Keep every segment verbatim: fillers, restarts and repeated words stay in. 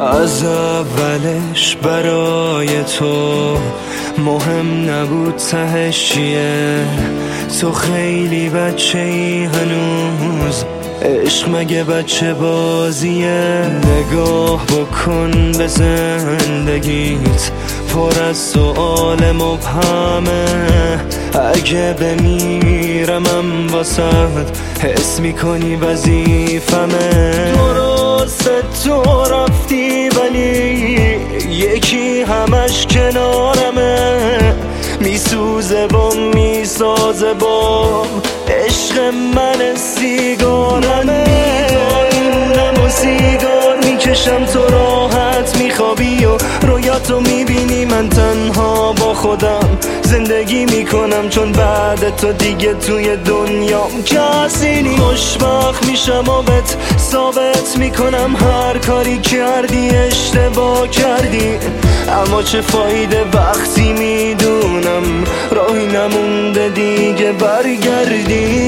از اولش برای تو مهم نبود تهش چیه. تو خیلی بچه ای هنوز، عشق مگه بچه بازیه. نگاه بکن به زندگیت، پر از سؤال مبهمه. اگه بمیرمم واسد حس میکنی وظیفمه. درسته تو رفتی ولی یکی همش کنارمه. میسوزه بام میسازه بام عشق من سیگارمه. میمونم و سیگار میکشم تو راحت میخوابی و رویاتو میبینی. من تنها با خودم زندگی میکنم چون بعد تو دیگه توی دنیام کسی نی. خوشبخت میشم و بهت ثابت میکنم هر کاری کردی اشتباه کردی. اما چه فایده وقتی میدونم راهی نمونده دیگه برگردی.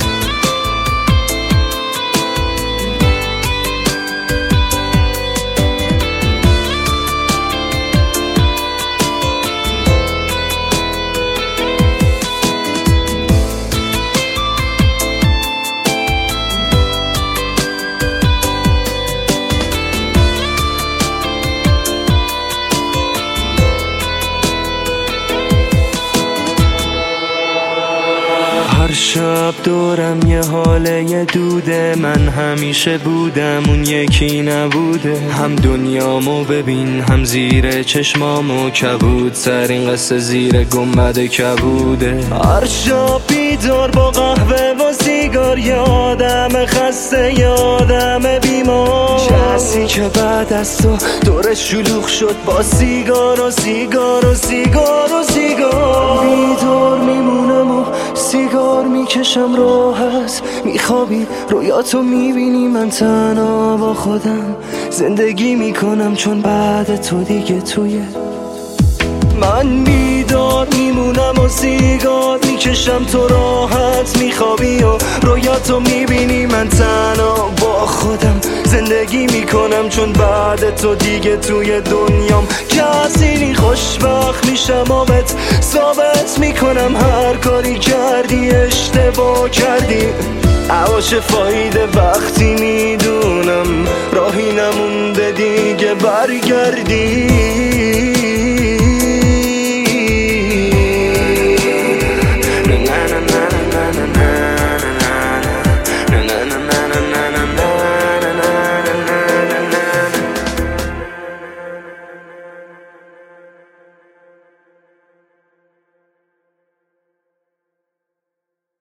هر شب دورم یه حاله یه دوده. من همیشه بودم اون یکی نبوده. هم دنیامو ببین هم زیر چشمامو کبود. ترین قصه زیر گنبد کبوده. هر شب بیدار با قهوه و سیگار، یادم خسته یادم بیمار. کسی که بعد از تو دور شلوغ شد با سیگار و سیگار و سیگار و سیگار. بیدار میمونم و سیگار میکشم راحت میخوابی رویاتو میبینی. من تنها با خودم زندگی میکنم چون بعد تو دیگه توی من بیدار میمونم و سیگار میکشم تو راحت میخوابی و رویاتو میبینی. من تنها با خودم زندگی میکنم چون بعد تو دیگه توی دنیام کسی نی. خوشبخت میشم و بهت ثابت میکنم هر کاری کردی اشتباه کردی. اما چه فایده وقتی میدونم راهی نمونده دیگه برگردی.